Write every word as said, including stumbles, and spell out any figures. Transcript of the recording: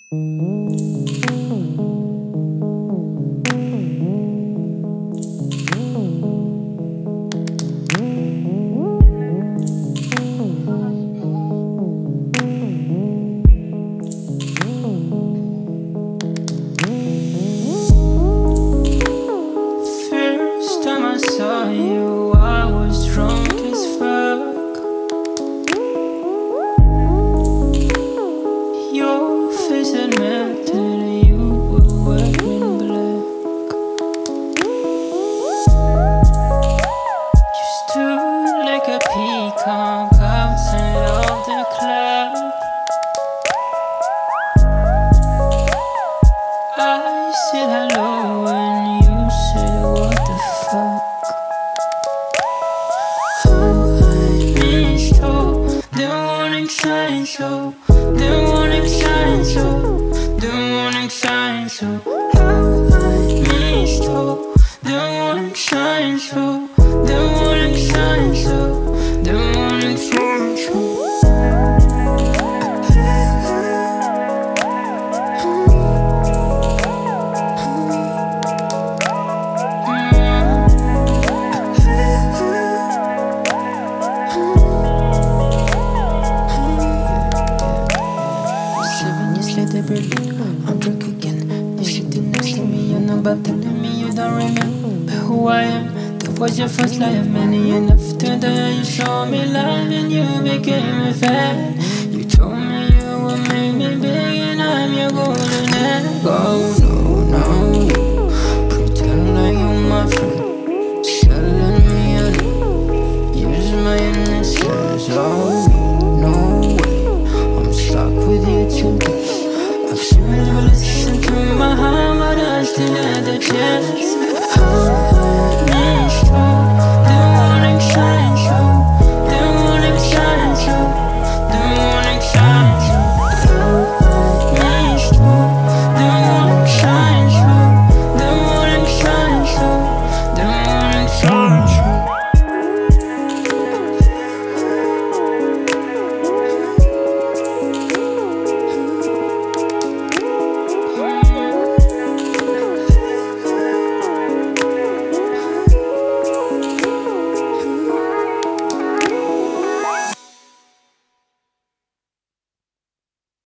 First time I saw you, I was drunk as fuck. Your face had melted and you were wearing black. You stood like a peacock outside of the club. I said hello and you said what the fuck. Oh, I missed all the warning signs, so the warning signs, so the warning signs, so how I missed all the warning signs, so the warning signs, so the warning signs, so. Seven years later, Berlin, I'm drunk again. You're sitting next to me, and about telling me you don't remember who I am. That was your first life, many and after that you saw me live and you became a fan. You told me you would make me big and I'm your golden egg. Oh no, no, pretend like you're my friend, selling me out, use my innocence. Oh no, no way, I'm stuck with you till death. I've seen you listen to my heart, but I still had the chance. I missed all the warning signs, so the warning signs, so the warning signs, so I missed all the warning signs, so the warning signs, so the warning signs.